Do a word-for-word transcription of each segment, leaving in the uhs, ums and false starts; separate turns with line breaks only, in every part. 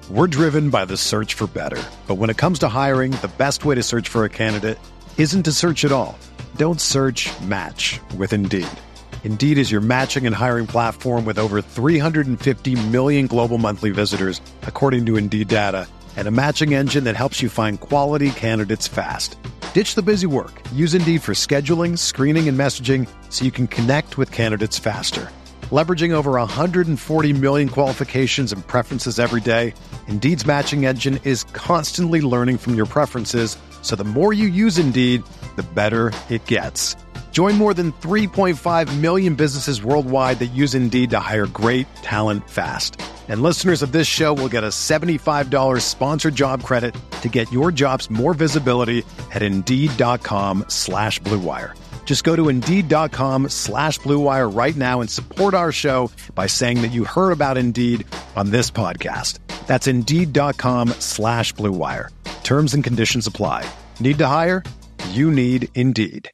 We're driven by the search for better. But when it comes to hiring, the best way to search for a candidate isn't to search at all. Don't search, match with Indeed. Indeed is your matching and hiring platform with over three hundred fifty million global monthly visitors, according to Indeed data, and a matching engine that helps you find quality candidates fast. Ditch the busy work. Use Indeed for scheduling, screening, and messaging so you can connect with candidates faster. Leveraging over one hundred forty million qualifications and preferences every day, Indeed's matching engine is constantly learning from your preferences, so the more you use Indeed, the better it gets. Join more than three point five million businesses worldwide that use Indeed to hire great talent fast. And listeners of this show will get a seventy-five dollars sponsored job credit to get your jobs more visibility at Indeed.com slash Blue Wire. Just go to Indeed.com slash Blue Wire right now and support our show by saying that you heard about Indeed on this podcast. That's Indeed.com slash Blue Wire. Terms and conditions apply. Need to hire? You need Indeed.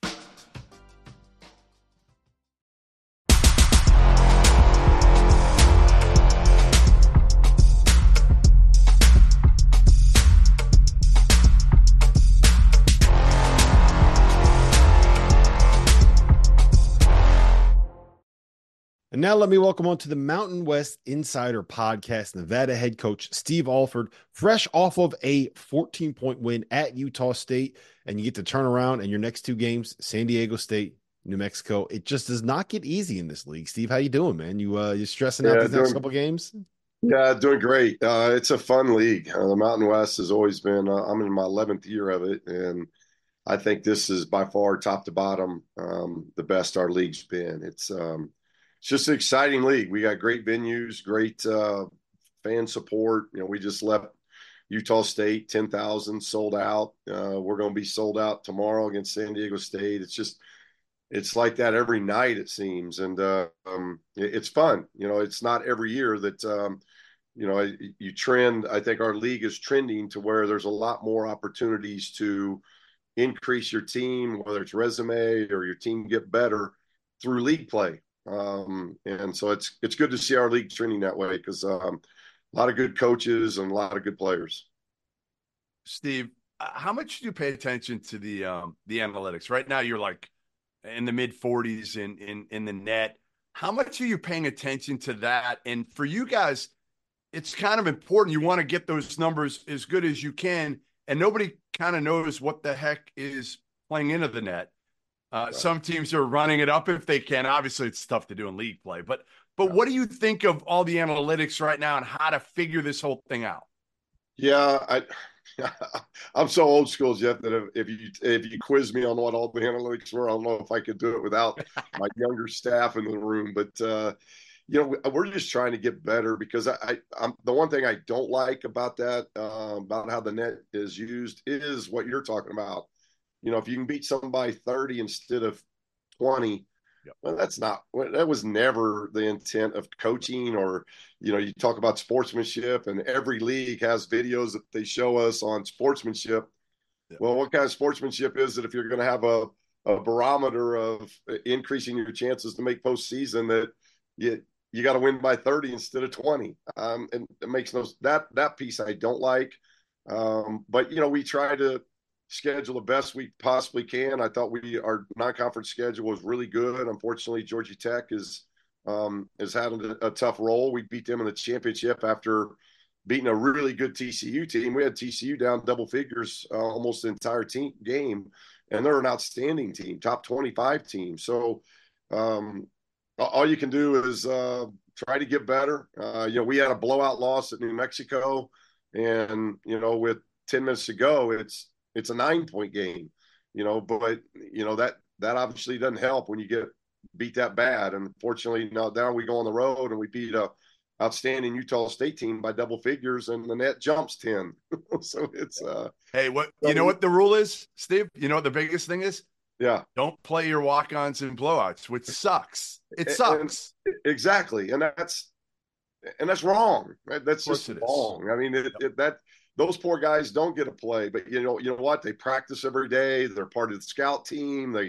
And now let me welcome on to the Mountain West Insider Podcast, Nevada head coach Steve Alford, fresh off of a fourteen-point win at Utah State, and you get to turn around in your next two games, San Diego State, New Mexico. It just does not get easy in this league. Steve, how you doing, man? You uh, you stressing out
Yeah,
these
doing,
next couple games?
Yeah, doing great. Uh, it's a fun league. Uh, the Mountain West has always been, uh, I'm in my eleventh year of it, and I think this is by far top to bottom um, the best our league's been. It's um, It's just an exciting league. We got great venues, great uh, fan support. You know, we just left Utah State, ten thousand sold out. Uh, we're going to be sold out tomorrow against San Diego State. It's just, it's like that every night, it seems. And uh, um, it, it's fun. You know, it's not every year that, um, you know, you trend. I think our league is trending to where there's a lot more opportunities to increase your team, whether it's resume or your team get better through league play. Um, and so it's it's good to see our league trending that way because um, a lot of good coaches and a lot of good players.
Steve, how much do you pay attention to the um, the analytics? Right now, you're like in the mid forties in in in the net. How much are you paying attention to that? And for you guys, it's kind of important. You want to get those numbers as good as you can, and nobody kind of knows what the heck is playing into the net. Uh, right. Some teams are running it up if they can. Obviously, it's tough to do in league play. But but yeah. What do you think of all the analytics right now and how to figure this whole thing out?
Yeah, I, I'm so old school, Jeff, that if, if you if you quiz me on what all the analytics were, I don't know if I could do it without my younger staff in the room. But uh, you know, we're just trying to get better because I, I I'm the one thing I don't like about that uh, about how the net is used is what you're talking about. You know, if you can beat somebody thirty instead of twenty, yep. Well, that's not, that was never the intent of coaching or, you know, you talk about sportsmanship and every league has videos that they show us on sportsmanship. Yep. Well, what kind of sportsmanship is it if you're going to have a, a barometer of increasing your chances to make postseason that you, you got to win by thirty instead of twenty? Um, and it makes no, that, that piece I don't like. Um, but, you know, we try to schedule the best we possibly can. I thought we our non-conference schedule was really good. Unfortunately, Georgia Tech is um, has had a, a tough role. We beat them in the championship after beating a really good T C U team. We had T C U down double figures uh, almost the entire team game, and they're an outstanding team, top twenty-five team. So um, all you can do is uh, try to get better. Uh, you know, we had a blowout loss at New Mexico, and you know, with ten minutes to go, it's It's a nine-point game, you know, but, you know, that that obviously doesn't help when you get beat that bad. And fortunately, now, now we go on the road and we beat a outstanding Utah State team by double figures, and the net jumps ten. So it's uh, –
Hey, what you know what the rule is, Steve? You know what the biggest thing is?
Yeah.
Don't play your walk-ons and blowouts, which sucks. It sucks.
And, exactly. And that's and that's wrong. Right? That's just wrong. I mean, it, yep. it, that – those poor guys don't get a play, but you know, you know what? They practice every day. They're part of the scout team. They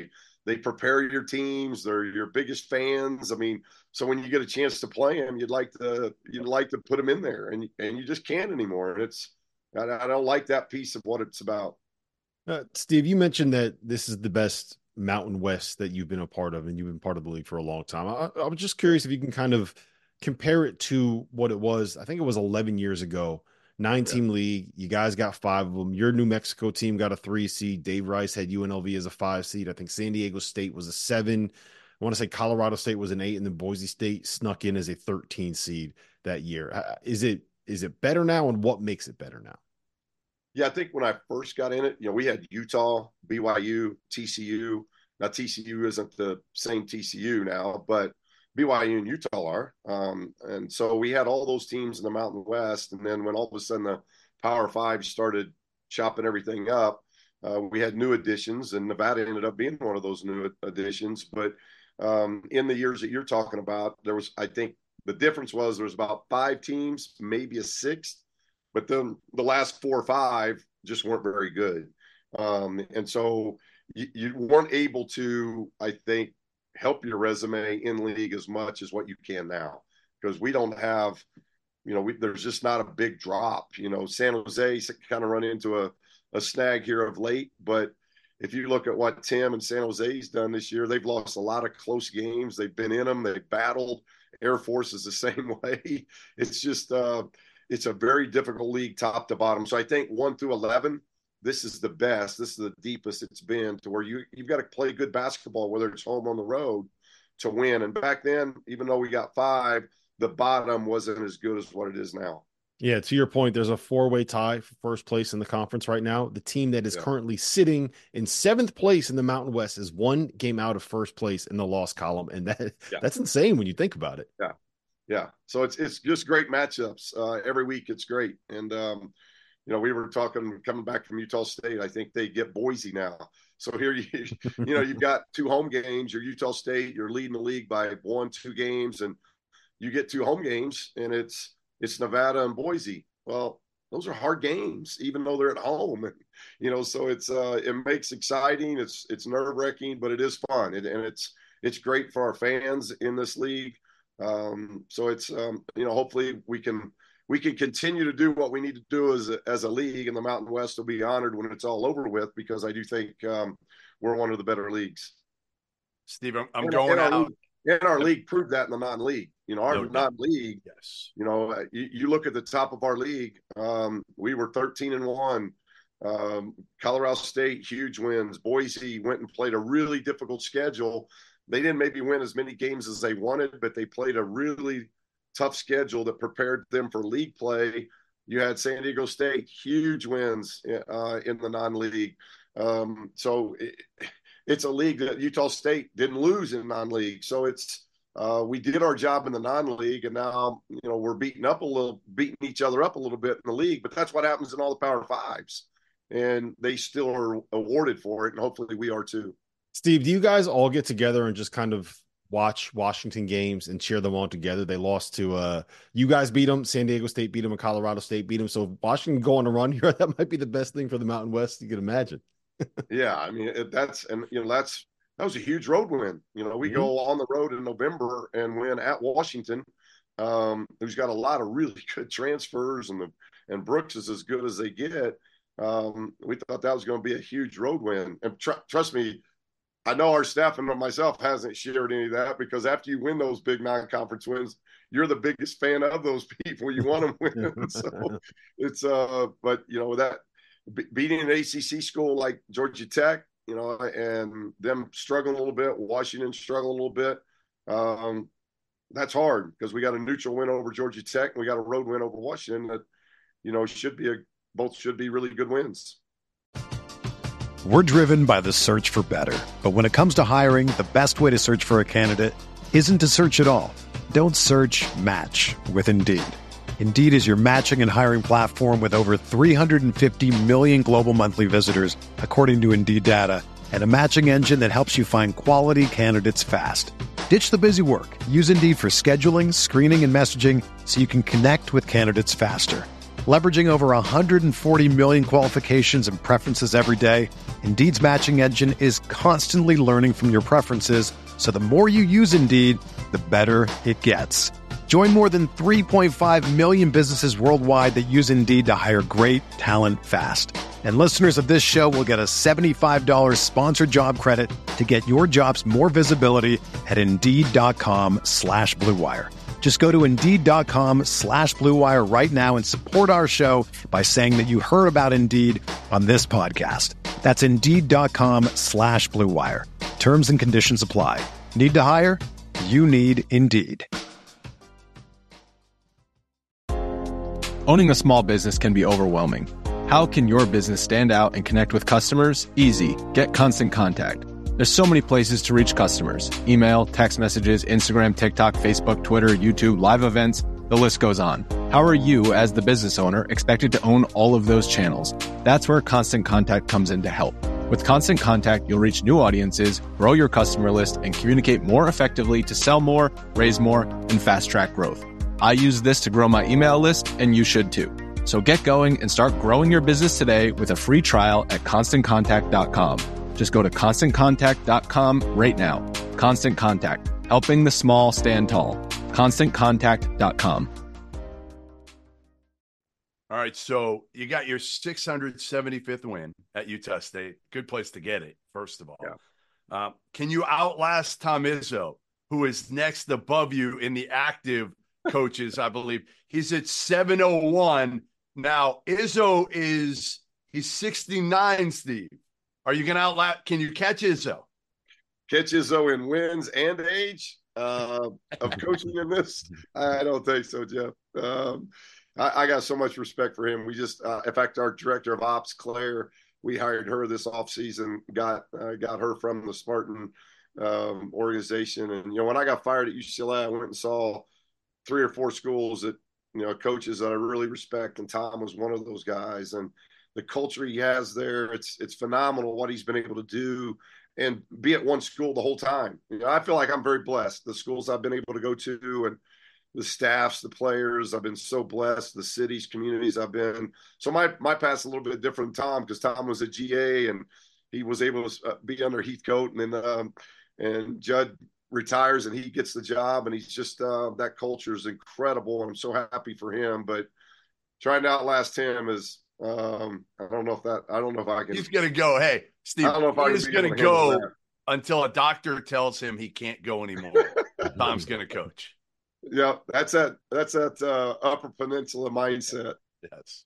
they prepare your teams. They're your biggest fans. I mean, so when you get a chance to play them, you'd like to you'd like to put them in there, and and you just can't anymore. And it's I, I don't like that piece of what it's about.
Uh, Steve, you mentioned that this is the best Mountain West that you've been a part of, and you've been part of the league for a long time. I, I was just curious if you can kind of compare it to what it was. I think it was eleven years ago. Nine-team yeah. league. You guys got five of them. Your New Mexico team got a three seed. Dave Rice had U N L V as a five seed. I think San Diego State was a seven. I want to say Colorado State was an eight, and then Boise State snuck in as a thirteen seed that year. Is it is it better now, and what makes it better now?
Yeah, I think when I first got in it, you know, we had Utah, B Y U, T C U. Now T C U isn't the same T C U now, but B Y U and Utah are. Um, and so we had all those teams in the Mountain West. And then when all of a sudden the Power Five started chopping everything up, uh, we had new additions, and Nevada ended up being one of those new additions. But um, in the years that you're talking about, there was, I think the difference was there was about five teams, maybe a sixth, but then the last four or five just weren't very good. Um, and so you, you weren't able to, I think, help your resume in league as much as what you can now, because we don't have, you know, we, there's just not a big drop. You know, San Jose kind of run into a, a snag here of late, but if you look at what Tim and San Jose's done this year, they've lost a lot of close games. They've been in them. They've battled. Air Force is the same way. It's just, uh, it's a very difficult league top to bottom. So I think one through eleven, this is the best. This is the deepest it's been, to where you, you've got to play good basketball, whether it's home or on the road, to win. And back then, even though we got five, the bottom wasn't as good as what it is now.
Yeah, to your point, there's a four-way tie for first place in the conference right now. The team that is
yeah.
currently sitting in seventh place in the Mountain West is one game out of first place in the loss column, and that yeah. that's insane when you think about it.
Yeah, yeah. So it's it's just great matchups uh, every week. It's great, and um, you know, we were talking coming back from Utah State. I think they get Boise now. So here you you know you've got two home games. You're Utah State. You're leading the league by one, two games, and you get two home games, and it's it's Nevada and Boise. Well, those are hard games, even though they're at home. And, you know, so it's uh, it makes exciting. It's it's nerve wracking, but it is fun, it, and it's it's great for our fans in this league. Um, so it's um, you know, hopefully we can we can continue to do what we need to do as a, as a league, and the Mountain West will be honored when it's all over with, because I do think um, we're one of the better leagues.
Steve, I'm, I'm
and,
going
and
out.
Our league, and our league proved that in the non-league. You know, our
no,
non-league,
yes.
you know, you, you look at the top of our league, um, we were thirteen and one. Um, Colorado State, huge wins. Boise went and played a really difficult schedule. They didn't maybe win as many games as they wanted, but they played a really tough schedule that prepared them for league play. You had San Diego State, huge wins uh, in the non-league. Um, so it, it's a league that Utah State didn't lose in non-league. So it's, uh, we did our job in the non-league, and now, you know, we're beating up a little, beating each other up a little bit in the league, but that's what happens in all the Power Fives, and they still are awarded for it. And hopefully we are too.
Steve, do you guys all get together and just kind of watch Washington games and cheer them on together? They lost to uh you guys beat them, San Diego State beat them, and Colorado State beat them. So Washington go on a run here, that might be the best thing for the Mountain West you can imagine.
Yeah, I mean, it, that's, and you know, that's that was a huge road win. You know, we mm-hmm. go on the road in November and win at Washington, um who's got a lot of really good transfers, and the and Brooks is as good as they get. Um we thought that was going to be a huge road win, and tr- trust me, I know our staff and myself hasn't shared any of that, because after you win those big non-conference wins, you're the biggest fan of those people. You want them win. So it's, uh, but you know, that be- beating an A C C school like Georgia Tech, you know, and them struggling a little bit, Washington struggling a little bit. Um, that's hard, because we got a neutral win over Georgia Tech, and we got a road win over Washington that, you know, should be a, both should be really good wins.
We're driven by the search for better. But when it comes to hiring, the best way to search for a candidate isn't to search at all. Don't search, match with Indeed. Indeed is your matching and hiring platform with over three hundred fifty million global monthly visitors, according to Indeed data, and a matching engine that helps you find quality candidates fast. Ditch the busy work. Use Indeed for scheduling, screening, and messaging so you can connect with candidates faster. Leveraging over one hundred forty million qualifications and preferences every day, Indeed's matching engine is constantly learning from your preferences, so the more you use Indeed, the better it gets. Join more than three point five million businesses worldwide that use Indeed to hire great talent fast. And listeners of this show will get a seventy-five dollars sponsored job credit to get your jobs more visibility at Indeed.com slash Blue Wire. Just go to Indeed.com slash Blue Wire right now and support our show by saying that you heard about Indeed on this podcast. That's Indeed.com slash Blue Wire. Terms and conditions apply. Need to hire? You need Indeed.
Owning a small business can be overwhelming. How can your business stand out and connect with customers? Easy. Get Constant Contact. There's so many places to reach customers. Email, text messages, Instagram, TikTok, Facebook, Twitter, YouTube, live events, the list goes on. How are you, as the business owner, expected to own all of those channels? That's where Constant Contact comes in to help. With Constant Contact, you'll reach new audiences, grow your customer list, and communicate more effectively to sell more, raise more, and fast-track growth. I use this to grow my email list, and you should too. So get going and start growing your business today with a free trial at constant contact dot com. Just go to constant contact dot com right now. Constant Contact, helping the small stand tall. constant contact dot com.
All right, so you got your six hundred seventy-fifth win at Utah State. Good place to get it, first of all.
Yeah.
Uh, can you outlast Tom Izzo, who is next above you in the active coaches, I believe? He's at seven oh one. Now, Izzo is, he's sixty-nine, Steve. Are you going to outlast, can you catch Izzo?
Catch Izzo in wins and age uh, of coaching in this? I don't think so, Jeff. Um, I, I got so much respect for him. We just, uh, in fact, our director of ops, Claire, we hired her this offseason, got uh, got her from the Spartan um, organization. And, you know, when I got fired at U C L A, I went and saw three or four schools that, you know, coaches that I really respect, and Tom was one of those guys. And the culture he has there, it's it's phenomenal what he's been able to do and be at one school the whole time. You know, I feel like I'm very blessed. The schools I've been able to go to, and the staffs, the players, I've been so blessed. The cities, communities I've been. So my my past a little bit different than Tom, because Tom was a G A and he was able to be under Heathcote, and then um, and Judd retires and he gets the job, and he's just uh, that culture is incredible, and I'm so happy for him. But trying to outlast him is um, I don't know if that I don't know if I can.
He's gonna go. Hey, Steve,
I don't know if I
he's gonna go until a doctor tells him he can't go anymore. Tom's gonna coach.
Yeah, that's that. That's that uh, Upper Peninsula mindset.
Yes.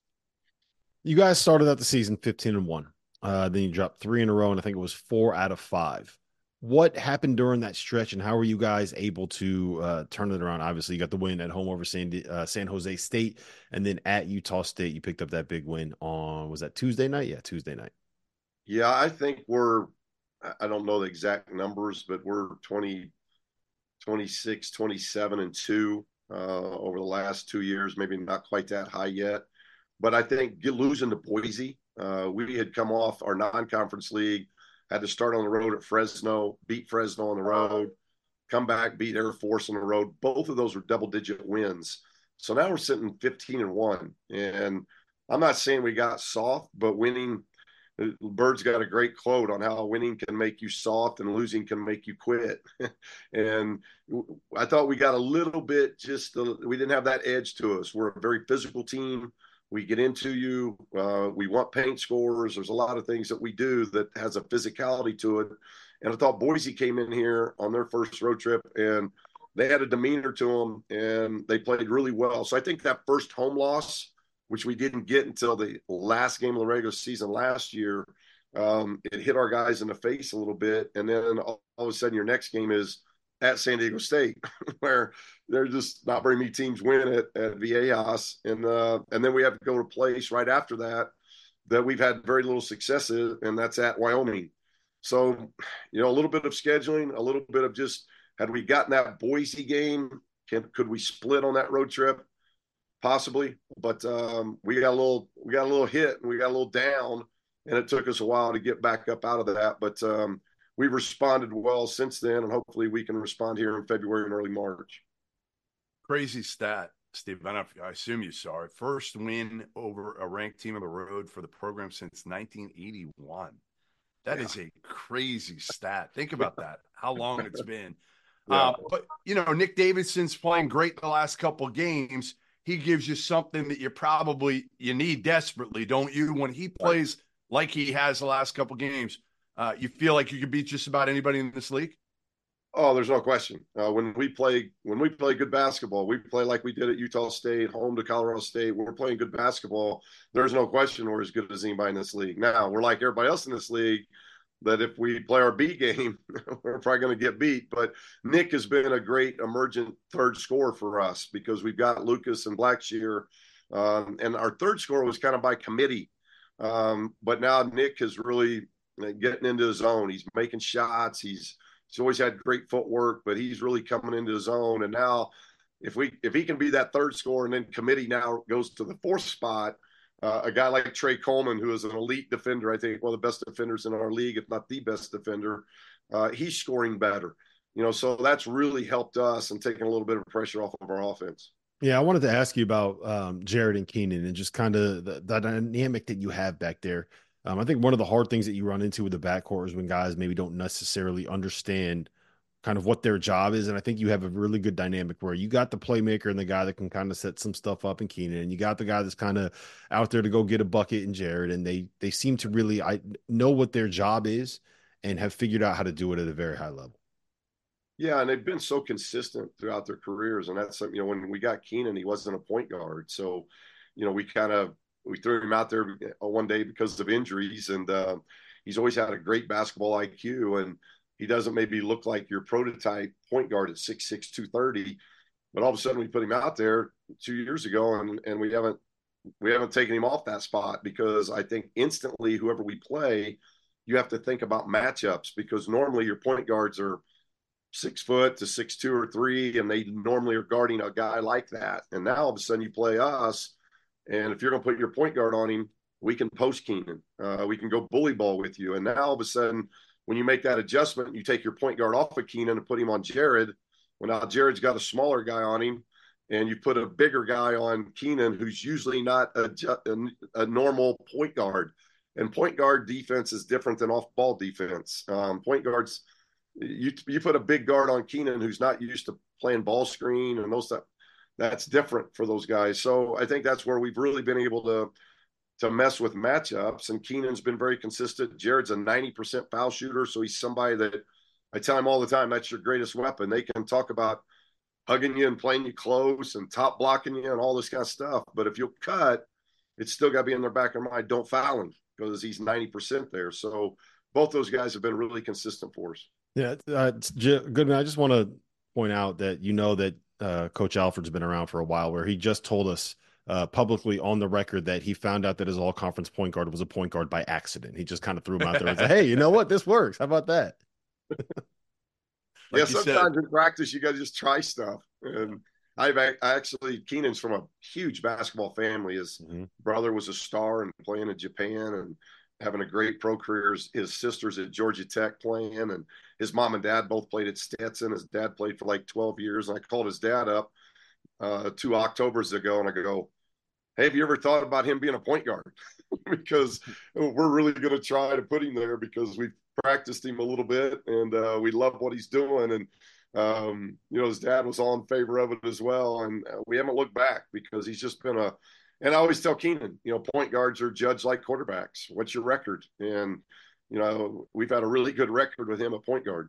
You guys started out the season fifteen and one. Uh, then you dropped three in a row, and I think it was four out of five. What happened during that stretch, and how were you guys able to uh, turn it around? Obviously, you got the win at home over San, uh, San Jose State, and then at Utah State, you picked up that big win on, was that Tuesday night? Yeah, Tuesday night.
Yeah, I think we're, I don't know the exact numbers, but we're twenty, twenty-six, twenty-seven and two uh, over the last two years, maybe not quite that high yet. But I think losing to Boise, uh, we had come off our non-conference league, had to start on the road at Fresno, beat Fresno on the road, come back, beat Air Force on the road. Both of those were double-digit wins. So now we're sitting fifteen and one. And I'm not saying we got soft, but winning – Bird's got a great quote on how winning can make you soft and losing can make you quit. And I thought we got a little bit just – we didn't have that edge to us. We're a very physical team. We get into you. Uh, we want paint scores. There's a lot of things that we do that has a physicality to it. And I thought Boise came in here on their first road trip, and they had a demeanor to them, and they played really well. So I think that first home loss, which we didn't get until the last game of the regular season last year, um, it hit our guys in the face a little bit. And then all, all of a sudden your next game is at San Diego State, where there's just not very many teams win it at Viejas. And uh, and then we have to go to a place right after that that we've had very little success in, and that's at Wyoming. So, you know, a little bit of scheduling, a little bit of just, had we gotten that Boise game, can, could we split on that road trip? Possibly. But um, we got a little, we got a little hit, and we got a little down, and it took us a while to get back up out of that. But um, we've responded well since then, and hopefully we can respond here in February and early March.
Crazy stat. Steve, I, don't know if, I assume you saw it. First win over a ranked team on the road for the program since nineteen eighty-one. That yeah. is a crazy stat. Think about that, how long it's been. Yeah. Uh, but, you know, Nick Davidson's playing great the last couple of games. He gives you something that you probably you need desperately, don't you? When he plays like he has the last couple of games, uh, you feel like you could beat just about anybody in this league?
Oh, there's no question. Uh, when we play, when we play good basketball, we play like we did at Utah State, home to Colorado State. When we're playing good basketball, there's no question we're as good as anybody in this league. Now, we're like everybody else in this league, that if we play our B game, we're probably going to get beat. But Nick has been a great emergent third scorer for us because we've got Lucas and Blackshear, um, and our third scorer was kind of by committee. Um, but now Nick is really getting into his own. He's making shots. He's He's always had great footwork, but he's really coming into his own. And now if we if he can be that third scorer and then committee now goes to the fourth spot, uh, a guy like Trey Coleman, who is an elite defender, I think one of the best defenders in our league, if not the best defender, uh, he's scoring better. You know, so that's really helped us and taken a little bit of pressure off of our offense.
Yeah, I wanted to ask you about um, Jared and Keenan and just kind of the, the dynamic that you have back there. Um, I think one of the hard things that you run into with the backcourt is when guys maybe don't necessarily understand kind of what their job is. And I think you have a really good dynamic where you got the playmaker and the guy that can kind of set some stuff up in Keenan, and you got the guy that's kind of out there to go get a bucket in Jared. And they, they seem to really I know what their job is and have figured out how to do it at a very high level.
Yeah, and they've been so consistent throughout their careers. And that's something, you know, when we got Keenan, he wasn't a point guard. So, you know, we kind of, we threw him out there one day because of injuries, and uh, he's always had a great basketball I Q, and he doesn't maybe look like your prototype point guard at six six, two thirty, but all of a sudden we put him out there two years ago, and, and we haven't we haven't taken him off that spot because I think instantly whoever we play, you have to think about matchups because normally your point guards are six foot to six two or three, and they normally are guarding a guy like that, and now all of a sudden you play us. And if you're going to put your point guard on him, we can post Keenan. Uh, we can go bully ball with you. And now all of a sudden, when you make that adjustment, you take your point guard off of Keenan and put him on Jared. Well, now Jared's got a smaller guy on him, and you put a bigger guy on Keenan, who's usually not a, a, a normal point guard. And point guard defense is different than off-ball defense. Um, point guards, you you put a big guard on Keenan who's not used to playing ball screen and those stuff. That's different for those guys. So I think that's where we've really been able to to mess with matchups. And Keenan's been very consistent. Jared's a ninety percent foul shooter, so he's somebody that I tell him all the time, that's your greatest weapon. They can talk about hugging you and playing you close and top blocking you and all this kind of stuff. But if you'll cut, it's still got to be in their back of their mind, don't foul him because he's ninety percent there. So both those guys have been really consistent for us.
Yeah, uh, Goodman, I just want to point out that you know that Uh, Coach Alford's been around for a while, where he just told us uh, publicly on the record that he found out that his all-conference point guard was a point guard by accident. He just kind of threw him out there and said, hey, you know what? This works. How about that?
Like yeah, sometimes said. In practice, you got to just try stuff. And I've I actually, Keenan's from a huge basketball family. His mm-hmm. brother was a star and playing in Japan and having a great pro career. His sister's at Georgia Tech playing, and his mom and dad both played at Stetson. His dad played for like twelve years. And I called his dad up uh, two Octobers ago, and I go, hey, have you ever thought about him being a point guard? Because we're really going to try to put him there because we've practiced him a little bit, and uh, we love what he's doing. And, um, you know, his dad was all in favor of it as well. And we haven't looked back because he's just been a And I always tell Keenan, you know, point guards are judged like quarterbacks. What's your record? And, you know, we've had a really good record with him at point guard.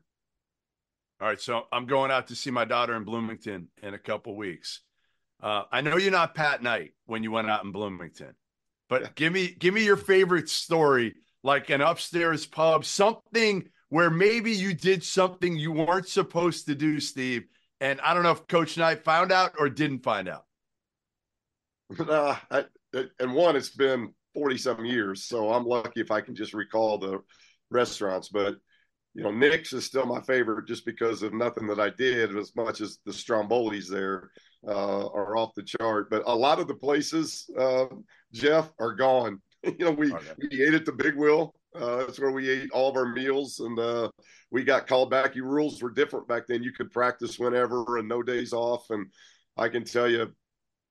All right, so I'm going out to see my daughter in Bloomington in a couple weeks. Uh, I know you're not Pat Knight when you went out in Bloomington, but yeah. give me give me your favorite story, like an upstairs pub, something where maybe you did something you weren't supposed to do, Steve. And I don't know if Coach Knight found out or didn't find out.
Uh, I, and one, it's been forty-some years, so I'm lucky if I can just recall the restaurants. But, you know, Nick's is still my favorite just because of nothing that I did, as much as the Strombolis there uh, are off the chart. But a lot of the places, uh, Jeff, are gone. You know, we, okay. we ate at the Big Wheel. Uh, that's where we ate all of our meals, and uh, we got called back. Your rules were different back then. You could practice whenever and no days off. And I can tell you,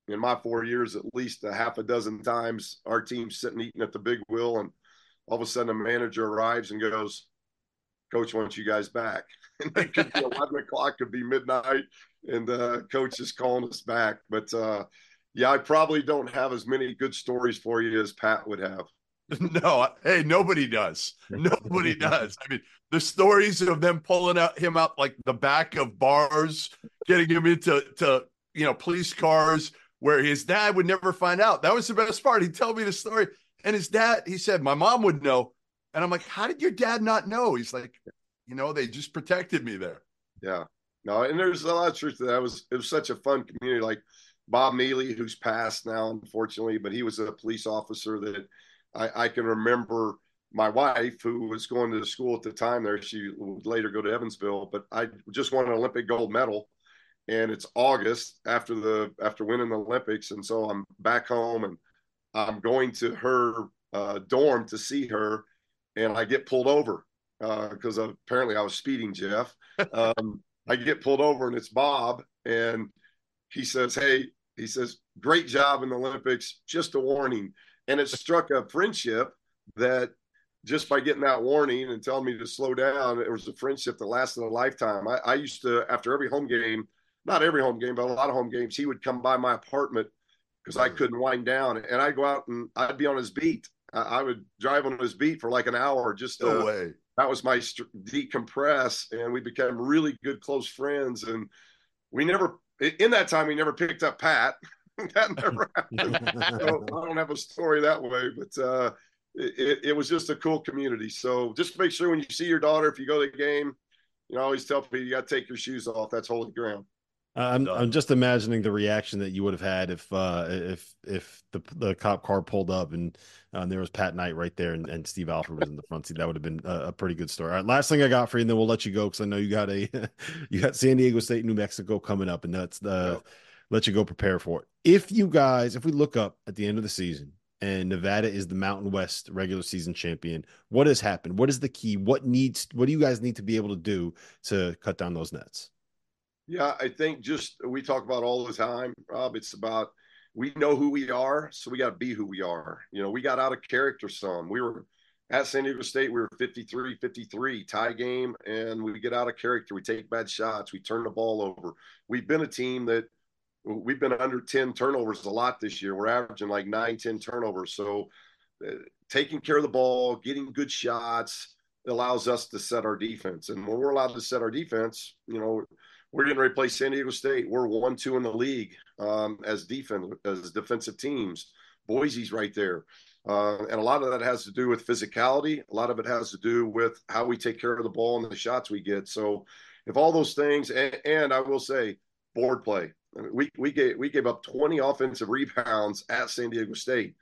in my four years, at least a half a dozen times, our team's sitting eating at the Big Wheel, and all of a sudden a manager arrives and goes, "Coach wants you guys back." And it could be eleven o'clock, could be midnight, and uh, coach is calling us back. But uh, yeah, I probably don't have as many good stories for you as Pat would have.
No, hey, nobody does. Nobody does. I mean, the stories of them pulling out him out like the back of bars, getting him into to you know police cars where his dad would never find out. That was the best part. He'd tell me the story, and his dad, he said, my mom would know, and I'm like, how did your dad not know? He's like, you know, they just protected me there.
Yeah, no, and there's a lot of truth to that. It was it was such a fun community. Like Bob Mealy, who's passed now, unfortunately, but he was a police officer that I, I can remember. My wife, who was going to school at the time there, she would later go to Evansville, but I just won an Olympic gold medal, and it's August after the after winning the Olympics, and so I'm back home, and I'm going to her uh, dorm to see her, and I get pulled over because uh, apparently I was speeding, Jeff. Um, I get pulled over, and it's Bob, and he says, "Hey," he says, "great job in the Olympics, just a warning." And it struck a friendship that just by getting that warning and telling me to slow down, it was a friendship that lasted a lifetime. I, I used to, after every home game, not every home game, but a lot of home games, he would come by my apartment because I couldn't wind down. And I'd go out and I'd be on his beat. I, I would drive on his beat for like an hour just to,
No way.
That was my st- decompress. And we became really good, close friends. And we never, in that time, we never picked up Pat. That never happened. So I don't have a story that way, but uh, it, it was just a cool community. So just make sure when you see your daughter, if you go to the game, you know, I always tell people you got to take your shoes off. That's holy ground.
I'm I'm just imagining the reaction that you would have had if uh, if if the the cop car pulled up and um, there was Pat Knight right there and, and Steve Alford was in the front seat. That would have been a, a pretty good story. All right, last thing I got for you, and then we'll let you go because I know you got a you got San Diego State, New Mexico coming up, and that's the
Yep.
let you go prepare for it. If you guys, if we look up at the end of the season and Nevada is the Mountain West regular season champion, what has happened? What is the key? What needs? What do you guys need to be able to do to cut down those nets?
Yeah, I think just we talk about all the time, Rob. It's about we know who we are, so we got to be who we are. You know, we got out of character some. We were at San Diego State, we were fifty-three fifty-three, tie game, and we get out of character. We take bad shots. We turn the ball over. We've been a team that we've been under ten turnovers a lot this year. We're averaging like nine, ten turnovers. So uh, taking care of the ball, getting good shots allows us to set our defense. And when we're allowed to set our defense, you know, we're getting ready to play San Diego State. We're one, two in the league um, as defense, as defensive teams. Boise's right there. Uh, and a lot of that has to do with physicality. A lot of it has to do with how we take care of the ball and the shots we get. So if all those things, and, and I will say board play, I mean, we, we gave, we gave up twenty offensive rebounds at San Diego State.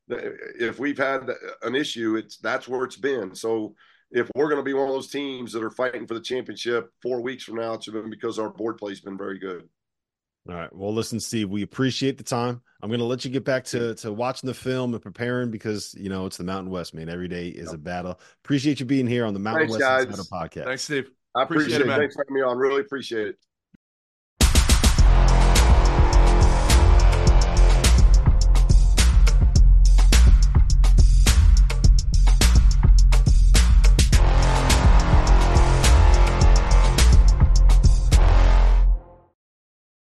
If we've had an issue, it's that's where it's been. So if we're going to be one of those teams that are fighting for the championship four weeks from now, it's been because our board play has been very good.
All right. Well, listen, Steve, we appreciate the time. I'm going to let you get back to, to watching the film and preparing because, you know, it's the Mountain West, man. Every day is a battle. Appreciate you being here on the Mountain
Thanks,
West
guys.
Insider Podcast.
Thanks, Steve.
I appreciate,
Appreciate it,
it.
man.
Thanks for having me on. Really appreciate it.